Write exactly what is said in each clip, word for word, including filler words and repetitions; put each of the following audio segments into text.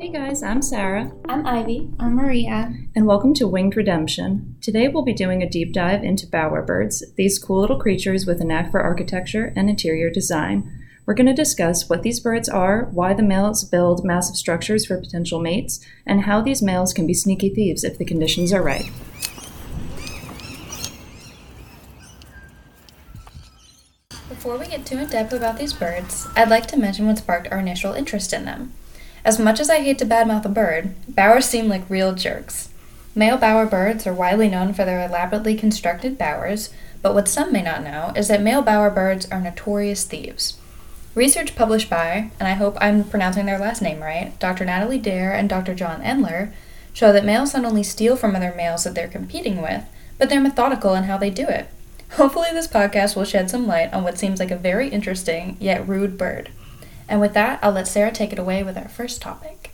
Hey guys, I'm Sarah. I'm Ivy. I'm Maria. And welcome to Winged Redemption. Today we'll be doing a deep dive into bowerbirds, these cool little creatures with a knack for architecture and interior design. We're going to discuss what these birds are, why the males build massive structures for potential mates, and how these males can be sneaky thieves if the conditions are right. Before we get too in depth about these birds, I'd like to mention what sparked our initial interest in them. As much as I hate to badmouth a bird, bowers seem like real jerks. Male bowerbirds are widely known for their elaborately constructed bowers, but what some may not know is that male bowerbirds are notorious thieves. Research published by, and I hope I'm pronouncing their last name right, Doctor Natalie Dare and Doctor John Endler, show that males not only steal from other males that they're competing with, but they're methodical in how they do it. Hopefully this podcast will shed some light on what seems like a very interesting yet rude bird. And with that, I'll let Sarah take it away with our first topic.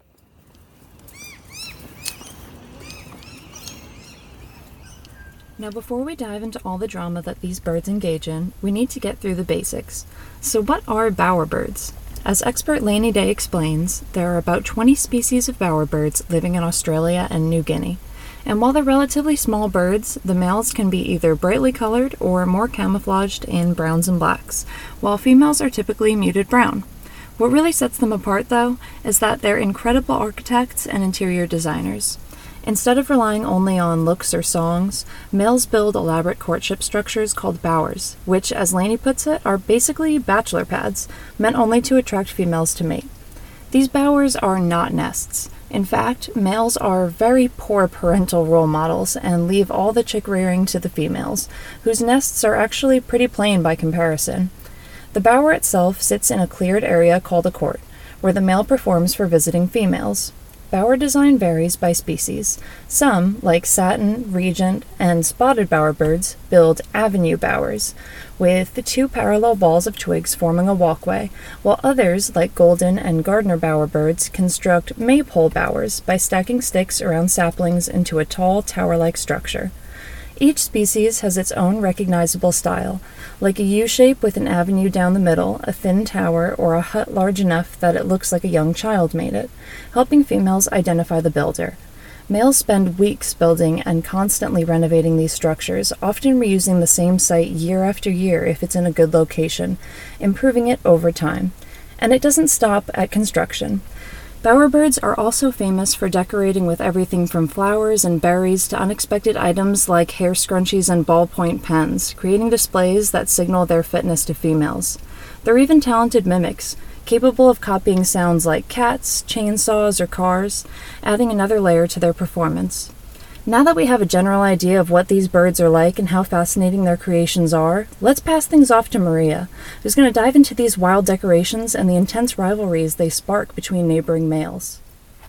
Now before we dive into all the drama that these birds engage in, we need to get through the basics. So what are bowerbirds? As expert Lainey Day explains, there are about twenty species of bowerbirds living in Australia and New Guinea. And while they're relatively small birds, the males can be either brightly colored or more camouflaged in browns and blacks, while females are typically muted brown. What really sets them apart, though, is that they're incredible architects and interior designers. Instead of relying only on looks or songs, males build elaborate courtship structures called bowers, which, as Lainey puts it, are basically bachelor pads, meant only to attract females to mate. These bowers are not nests. In fact, males are very poor parental role models and leave all the chick rearing to the females, whose nests are actually pretty plain by comparison. The bower itself sits in a cleared area called a court, where the male performs for visiting females. Bower design varies by species. Some, like satin, regent, and spotted bowerbirds, build avenue bowers, with two parallel balls of twigs forming a walkway, while others, like golden and Gardner bowerbirds, construct maypole bowers by stacking sticks around saplings into a tall, tower-like structure. Each species has its own recognizable style, like a U-shape with an avenue down the middle, a thin tower, or a hut large enough that it looks like a young child made it, helping females identify the builder. Males spend weeks building and constantly renovating these structures, often reusing the same site year after year if it's in a good location, improving it over time. And it doesn't stop at construction. Bowerbirds are also famous for decorating with everything from flowers and berries to unexpected items like hair scrunchies and ballpoint pens, creating displays that signal their fitness to females. They're even talented mimics, capable of copying sounds like cats, chainsaws, or cars, adding another layer to their performance. Now that we have a general idea of what these birds are like and how fascinating their creations are, let's pass things off to Maria, who's going to dive into these wild decorations and the intense rivalries they spark between neighboring males.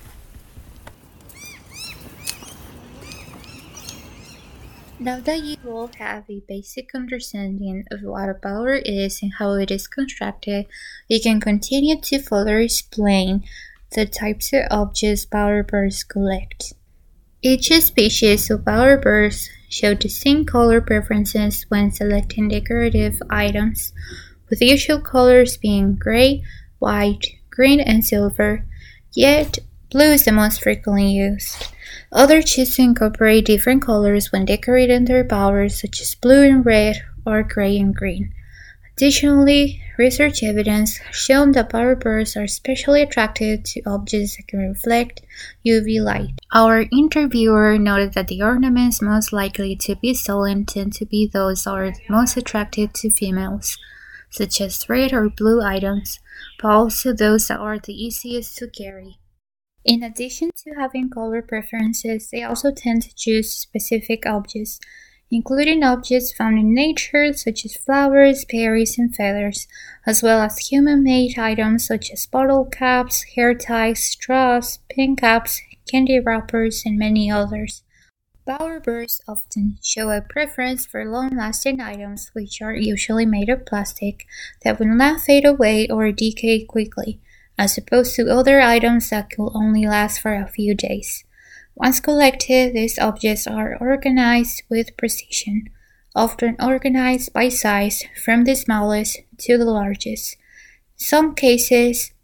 Now that you all have a basic understanding of what a bower is and how it is constructed, we can continue to further explain the types of objects bowerbirds collect. Each species of bowerbirds show distinct color preferences when selecting decorative items, with the usual colors being gray, white, green, and silver, yet blue is the most frequently used. Others choose to incorporate different colors when decorating their bowers, such as blue and red or gray and green. Additionally, research evidence has shown that bowerbirds are especially attracted to objects that can reflect U V light. Our interviewer noted that the ornaments most likely to be stolen tend to be those that are most attracted to females, such as red or blue items, but also those that are the easiest to carry. In addition to having color preferences, they also tend to choose specific objects, including objects found in nature such as flowers, berries, and feathers, as well as human-made items such as bottle caps, hair ties, straws, pin caps, candy wrappers, and many others. Bowerbirds often show a preference for long-lasting items, which are usually made of plastic that will not fade away or decay quickly, as opposed to other items that could only last for a few days. Once collected, these objects are organized with precision, often organized by size from the smallest to the largest. In some cases,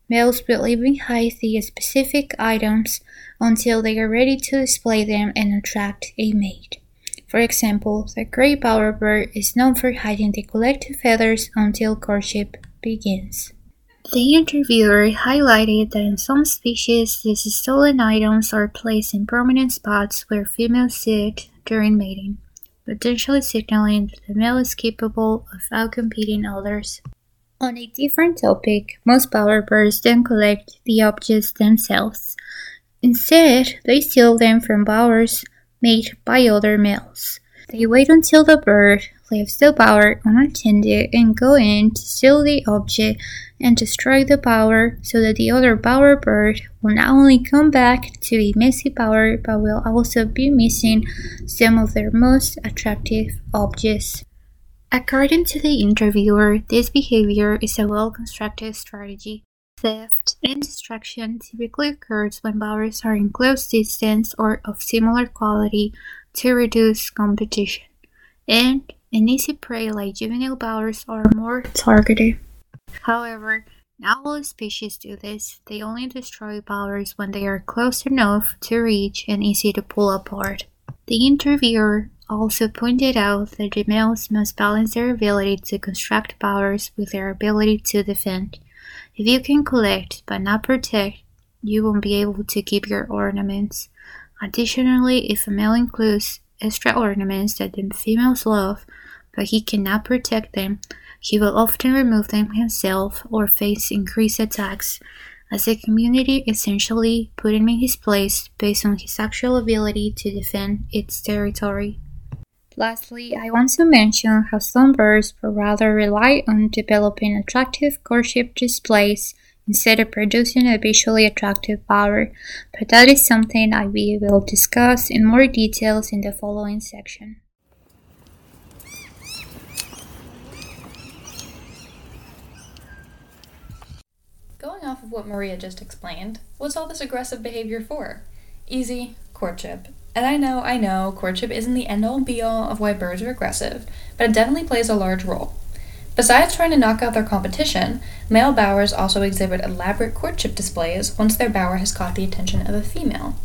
Males will even hide the specific items until they are ready to display them and attract a mate. For example, the gray bowerbird is known for hiding the collective feathers until courtship begins. The interviewer highlighted that in some species, these stolen items are placed in prominent spots where females sit during mating, potentially signaling that the male is capable of outcompeting others. On a different topic, most bowerbirds don't collect the objects themselves. Instead, they steal them from bowers made by other males. They wait until the bird leaves the bower unattended and go in to steal the object and destroy the bower so that the other bowerbird will not only come back to a messy bower but will also be missing some of their most attractive objects. According to the interviewer, this behavior is a well-constructed strategy. Theft and destruction typically occurs when bowers are in close distance or of similar quality to reduce competition, and an easy prey like juvenile bowers are more targeted. However, not all species do this. They only destroy bowers when they are close enough to reach and easy to pull apart. The interviewer also pointed out that the males must balance their ability to construct bowers with their ability to defend. If you can collect but not protect, you won't be able to keep your ornaments. Additionally, if a male includes extra ornaments that the females love, but he cannot protect them, he will often remove them himself or face increased attacks, as the community essentially put him in his place based on his actual ability to defend its territory. Lastly, I want to mention how some birds would rather rely on developing attractive courtship displays instead of producing a visually attractive bower, but that is something I will discuss in more details in the following section. Going off of what Maria just explained, what's all this aggressive behavior for? Easy, courtship. And I know, I know, courtship isn't the end-all be-all of why birds are aggressive, but it definitely plays a large role. Besides trying to knock out their competition, male bowers also exhibit elaborate courtship displays once their bower has caught the attention of a female.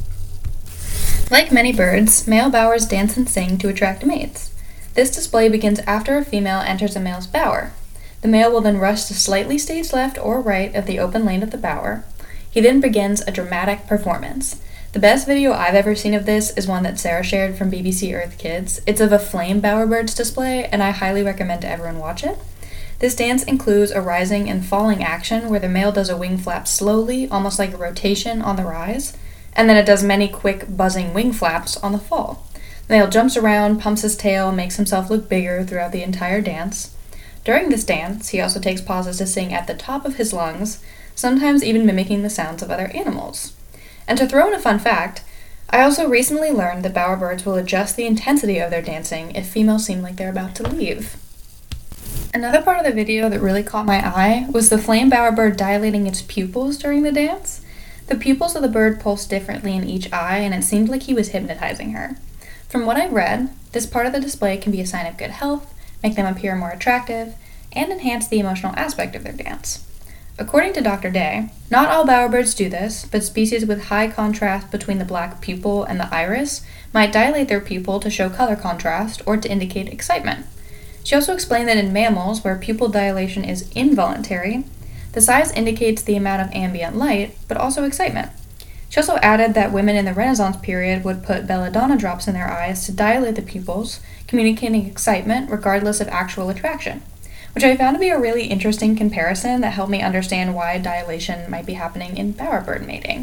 Like many birds, male bowers dance and sing to attract mates. This display begins after a female enters a male's bower. The male will then rush to slightly stage left or right of the open lane of the bower. He then begins a dramatic performance. The best video I've ever seen of this is one that Sarah shared from B B C Earth Kids. It's of a flame bowerbirds display, and I highly recommend everyone watch it. This dance includes a rising and falling action where the male does a wing flap slowly, almost like a rotation on the rise, and then it does many quick buzzing wing flaps on the fall. The male jumps around, pumps his tail, makes himself look bigger throughout the entire dance. During this dance, he also takes pauses to sing at the top of his lungs, sometimes even mimicking the sounds of other animals. And to throw in a fun fact, I also recently learned that bowerbirds will adjust the intensity of their dancing if females seem like they're about to leave. Another part of the video that really caught my eye was the flame bowerbird dilating its pupils during the dance. The pupils of the bird pulse differently in each eye, and it seemed like he was hypnotizing her. From what I read, this part of the display can be a sign of good health, make them appear more attractive, and enhance the emotional aspect of their dance. According to Doctor Day, not all bowerbirds do this, but species with high contrast between the black pupil and the iris might dilate their pupil to show color contrast or to indicate excitement. She also explained that in mammals, where pupil dilation is involuntary, the size indicates the amount of ambient light, but also excitement. She also added that women in the Renaissance period would put belladonna drops in their eyes to dilate the pupils, communicating excitement regardless of actual attraction, which I found to be a really interesting comparison that helped me understand why dilation might be happening in bowerbird mating.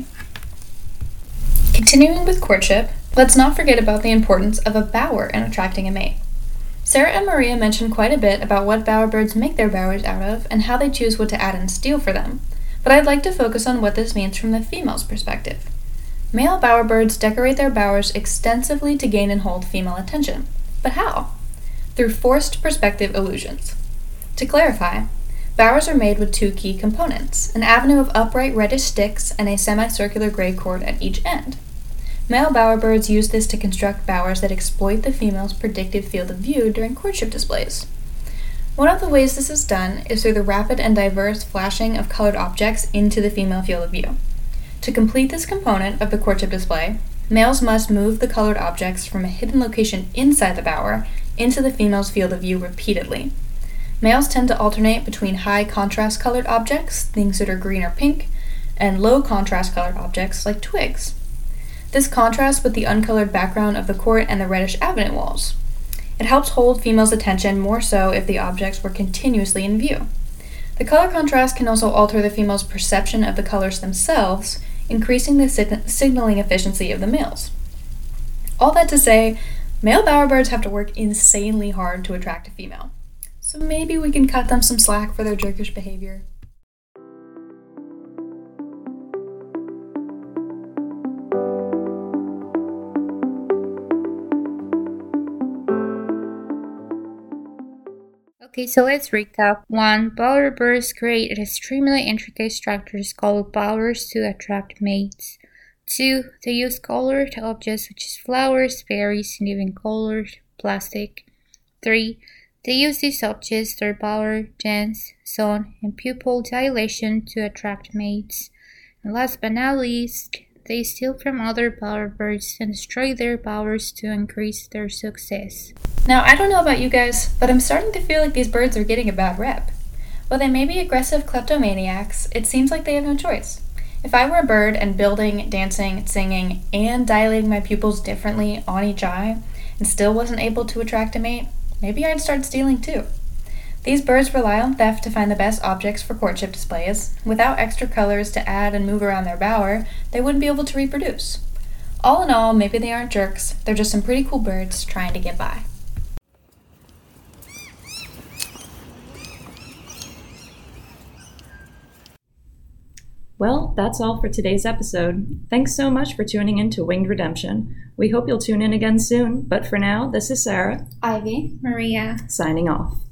Continuing with courtship, let's not forget about the importance of a bower in attracting a mate. Sarah and Maria mentioned quite a bit about what bowerbirds make their bowers out of and how they choose what to add and steal for them, but I'd like to focus on what this means from the female's perspective. Male bowerbirds decorate their bowers extensively to gain and hold female attention. But how? Through forced perspective illusions. To clarify, bowers are made with two key components, an avenue of upright reddish sticks and a semicircular gray cord at each end. Male bowerbirds use this to construct bowers that exploit the female's predictive field of view during courtship displays. One of the ways this is done is through the rapid and diverse flashing of colored objects into the female field of view. To complete this component of the courtship display, males must move the colored objects from a hidden location inside the bower into the female's field of view repeatedly. Males tend to alternate between high contrast colored objects, things that are green or pink, and low contrast colored objects like twigs. This contrasts with the uncolored background of the court and the reddish avenue walls. It helps hold females' attention more so if the objects were continuously in view. The color contrast can also alter the female's perception of the colors themselves, increasing the sig- signaling efficiency of the males. All that to say, male bowerbirds have to work insanely hard to attract a female. So maybe we can cut them some slack for their jerkish behavior. Okay, so let's recap. One, bowerbirds create extremely intricate structures called bowers to attract mates. Two, they use colored objects such as flowers, berries, and even colored plastic. Three, they use these objects, their bower, dens, zone, and pupil dilation to attract mates. And last but not least, they steal from other bowerbirds and destroy their bowers to increase their success. Now, I don't know about you guys, but I'm starting to feel like these birds are getting a bad rep. While they may be aggressive kleptomaniacs, it seems like they have no choice. If I were a bird and building, dancing, singing, and dilating my pupils differently on each eye, and still wasn't able to attract a mate, maybe I'd start stealing too. These birds rely on theft to find the best objects for courtship displays. Without extra colors to add and move around their bower, they wouldn't be able to reproduce. All in all, maybe they aren't jerks, they're just some pretty cool birds trying to get by. Well, that's all for today's episode. Thanks so much for tuning in to Winged Redemption. We hope you'll tune in again soon, but for now, this is Sarah, Ivy, Maria, signing off.